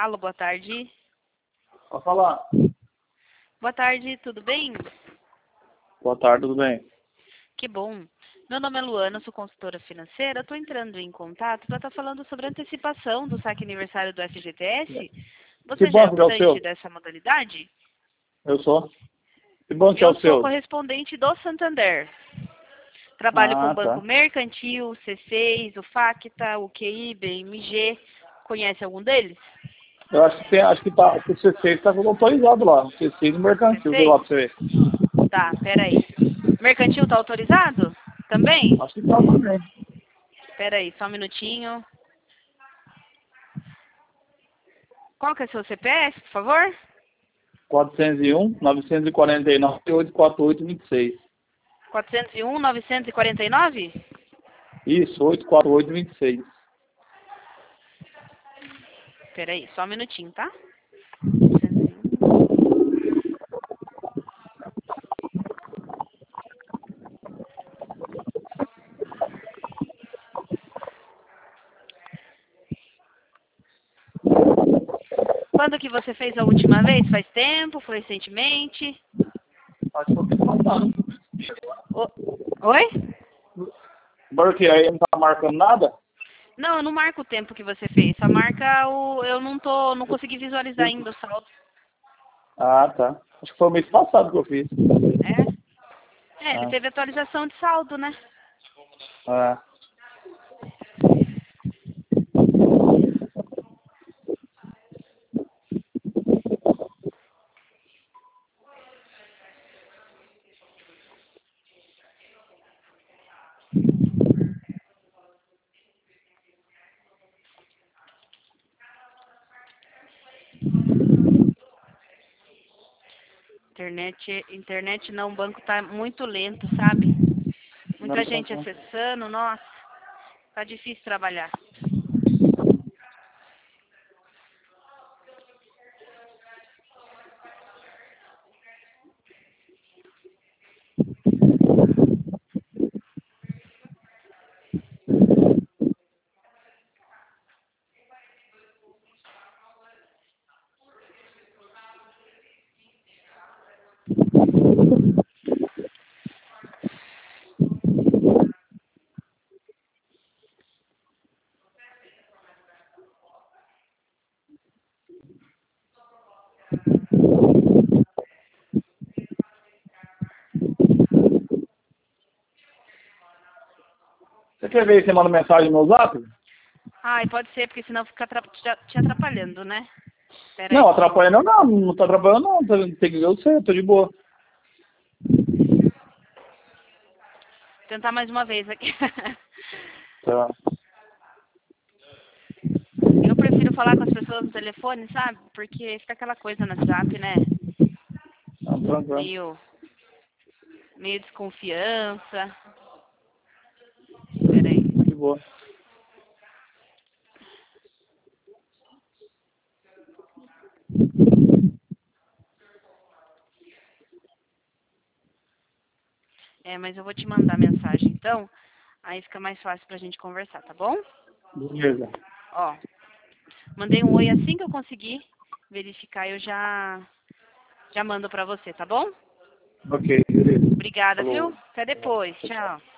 Alô, boa tarde. Pode falar. Boa tarde, tudo bem? Boa tarde, tudo bem? Que bom. Meu nome é Luana, sou consultora financeira. Estou entrando em contato para estar falando sobre a antecipação do saque aniversário do FGTS. Que Você já é banco que é o optante seu? dessa modalidade? Eu sou. Que banco que é Eu o sou seu? correspondente do Santander. Trabalho com Ah, o Banco tá. Mercantil, C6, o Facta, o QI, BMG. Conhece algum deles? Eu acho que tem, acho que tá, o C6 tá tudo autorizado lá. O C6 no mercantil, vê lá C6? pra você ver. Tá, peraí. Mercantil tá autorizado? Também? Acho que tá também. Peraí, só um minutinho. Qual que é o seu CPF, por favor? 401-949-848-26. 401-949? Isso, 848-26. Peraí, só um minutinho, tá? 401. Quando que você fez a última vez? Faz tempo? Foi recentemente? Acho que foi mês passado. O- Oi? Porque aí não tá marcando nada? Não, eu não marco o tempo que você fez. Só marca o... Eu não consegui visualizar ainda o saldo. Ah, tá. Acho que foi o mês passado que eu fiz. É? É, ele Ah, teve atualização de saldo, né? ah. Internet não, o banco tá muito lento, sabe? Muita Não, tá gente bom. acessando, nossa, tá difícil trabalhar. Você quer ver se você manda mensagem no zap? Ai, pode ser, porque senão fica te atrapalhando, né? Pera Não, aí. atrapalhando não, não tá atrapalhando não. Tem que ver você, tô de boa. Tentar mais uma vez aqui. Tá. Eu prefiro falar com as pessoas no telefone, sabe? Porque fica aquela coisa no WhatsApp, né? Tá tranquilo. Meio, meio desconfiança. Pera aí. Tá de boa. É, mas eu vou te mandar mensagem, então. Aí fica mais fácil pra gente conversar, tá bom? Beleza. Ó, mandei um oi assim que eu conseguir verificar, eu já mando pra você, tá bom? Ok, beleza. Obrigada, Falou. viu? Até depois. Tchau, tchau. Tchau.